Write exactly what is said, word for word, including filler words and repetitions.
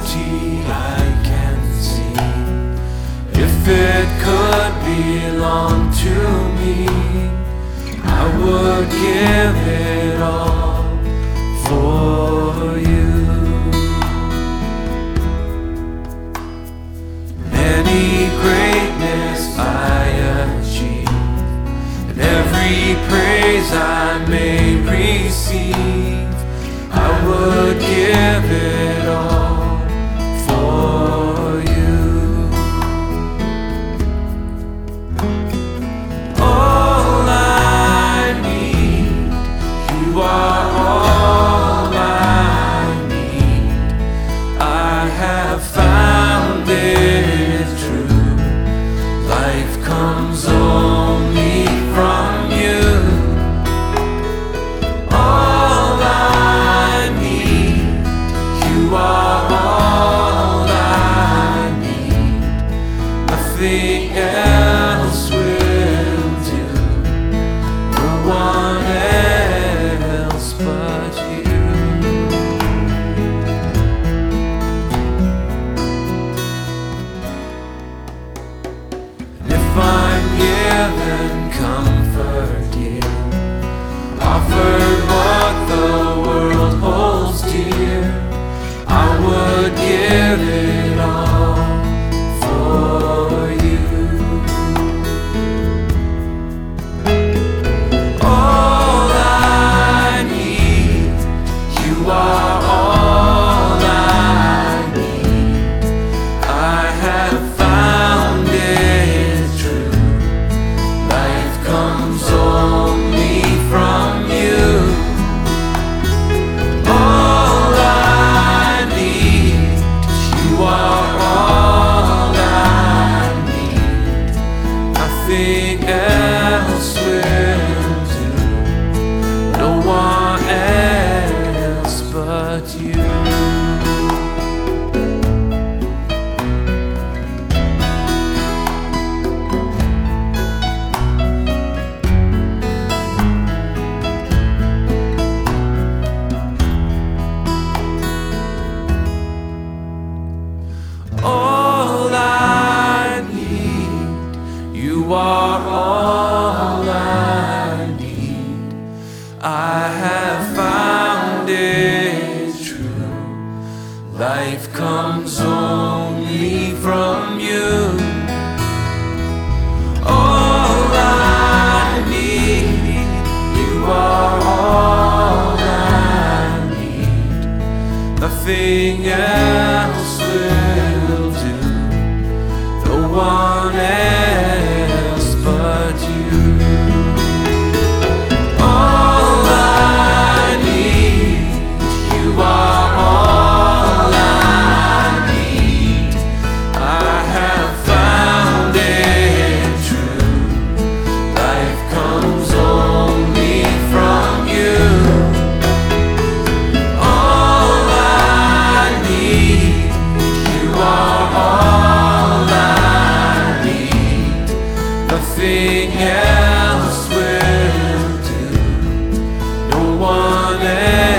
beauty I can see. If it could belong to me, I would give it all for you. Any greatness I achieve, and every praise I may receive, I would give it all for you. All I need, you are all I need. I have found it true. Life comes only from you. All I need, you are all I need. Nothing else will do. No one else but you. And if I'm given comfort here, offered what the world holds dear, I would give it all for you. All I need, you are all I need. I have found it true. Life comes only from you. All I need, you are all I need. Nothing else will do. No one else but you. All I need, you are all I need. I have found it true. Life comes only from you. All I need, you are all I need. Nothing else will do. No one else but you. All I need, you are all I need. I have found it true. Life comes only from you. All I need, you are all I need. Nothing else will do. No one else.